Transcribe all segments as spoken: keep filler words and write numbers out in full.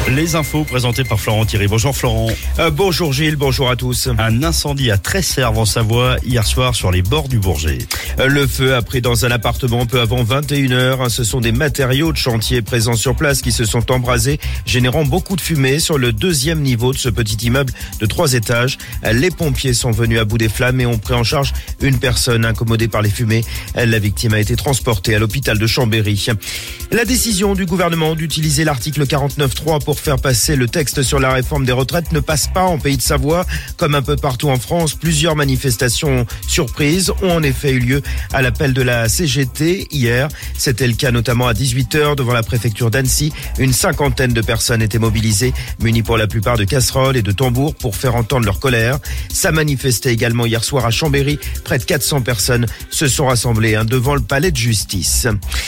Les infos présentées par Florent Thierry. Bonjour Florent. Euh, bonjour Gilles, bonjour à tous. Un incendie à Tresserve en Savoie hier soir sur les bords du Bourget. Euh, le feu a pris dans un appartement peu avant vingt et une heures. Ce sont des matériaux de chantier présents sur place qui se sont embrasés, générant beaucoup de fumée sur le deuxième niveau de ce petit immeuble de trois étages. Les pompiers sont venus à bout des flammes et ont pris en charge une personne incommodée par les fumées. La victime a été transportée à l'hôpital de Chambéry. La décision du gouvernement d'utiliser l'article quarante-neuf trois pour faire passer le texte sur la réforme des retraites ne passe pas en Pays de Savoie. Comme un peu partout en France, plusieurs manifestations surprises ont en effet eu lieu à l'appel de la C G T hier. C'était le cas notamment à dix-huit heures devant la préfecture d'Annecy. Une cinquantaine de personnes étaient mobilisées, munies pour la plupart de casseroles et de tambours pour faire entendre leur colère. Ça manifestait également hier soir à Chambéry. Près de quatre cents personnes se sont rassemblées hein, devant le palais de justice.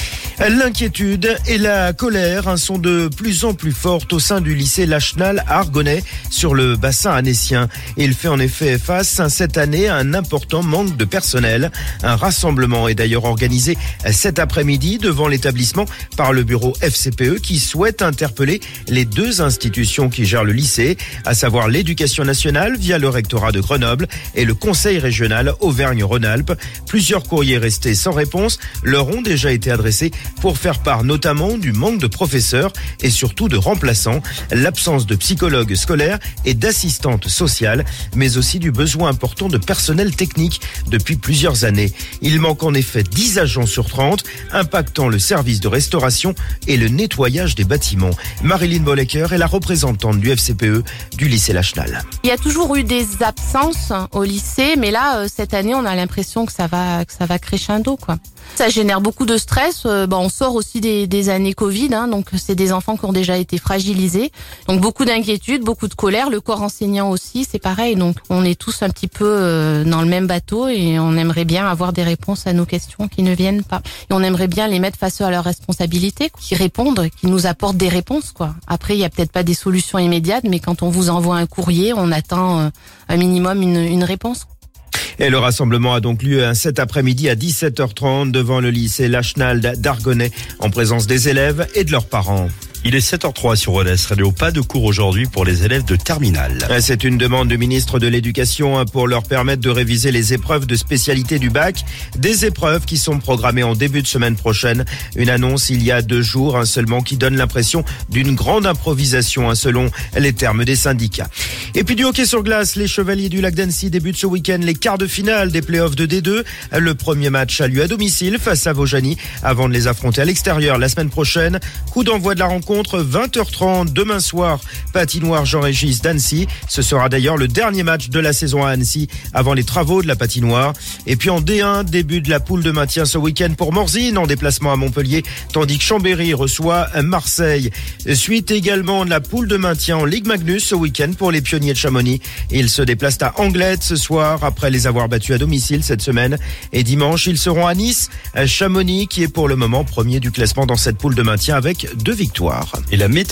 L'inquiétude et la colère sont de plus en plus fortes au sein du lycée Lachenal à Argonay sur le bassin annécien. Il fait en effet face cette année à un important manque de personnel. Un rassemblement est d'ailleurs organisé cet après-midi devant l'établissement par le bureau F C P E qui souhaite interpeller les deux institutions qui gèrent le lycée, à savoir l'éducation nationale via le rectorat de Grenoble et le conseil régional Auvergne-Rhône-Alpes. Plusieurs courriers restés sans réponse leur ont déjà été adressés pour faire part notamment du manque de professeurs et surtout de remplaçants, l'absence de psychologues scolaires et d'assistantes sociales, mais aussi du besoin important de personnel technique depuis plusieurs années. Il manque en effet dix agents sur trente, impactant le service de restauration et le nettoyage des bâtiments. Marilyn Bollecker est la représentante du F C P E du lycée Lachenal. Il y a toujours eu des absences au lycée, mais là, cette année, on a l'impression que ça va, que ça va crescendo, quoi. Ça génère beaucoup de stress. Euh, bah, on sort aussi des, des années Covid, hein, donc c'est des enfants qui ont déjà été fragilisés. Donc beaucoup d'inquiétude, beaucoup de colère. Le corps enseignant aussi, c'est pareil. Donc on est tous un petit peu euh, dans le même bateau et on aimerait bien avoir des réponses à nos questions qui ne viennent pas. Et on aimerait bien les mettre face à leurs responsabilités, qui répondent, qui nous apportent des réponses, quoi. Après, il y a peut-être pas des solutions immédiates, mais quand on vous envoie un courrier, on attend euh, un minimum une, une réponse. Et le rassemblement a donc lieu cet après-midi à dix-sept heures trente devant le lycée Lachenal d'Argonay en présence des élèves et de leurs parents. Il est sept heures zéro trois sur Rodez Radio. Pas de cours aujourd'hui pour les élèves de terminale. C'est une demande du ministre de l'Éducation pour leur permettre de réviser les épreuves de spécialité du bac. Des épreuves qui sont programmées en début de semaine prochaine. Une annonce il y a deux jours hein, seulement qui donne l'impression d'une grande improvisation hein, selon les termes des syndicats. Et puis du hockey sur glace, les Chevaliers du Lac d'Annecy débutent ce week-end les quarts de finale des playoffs de D deux. Le premier match a lieu à domicile face à Vaujany avant de les affronter à l'extérieur la semaine prochaine. Coup d'envoi de la rencontre vingt heures trente demain soir, patinoire Jean-Régis d'Annecy. Ce sera d'ailleurs le dernier match de la saison à Annecy avant les travaux de la patinoire. Et puis en D un, début de la poule de maintien ce week-end pour Morzine en déplacement à Montpellier, tandis que Chambéry reçoit Marseille. Suite également de la poule de maintien en Ligue Magnus ce week-end pour les Pionniers de Chamonix. Ils se déplacent à Anglette ce soir après les avoir battus à domicile cette semaine. Et dimanche, ils seront à Nice, Chamonix qui est pour le moment premier du classement dans cette poule de maintien avec deux victoires. Et la météo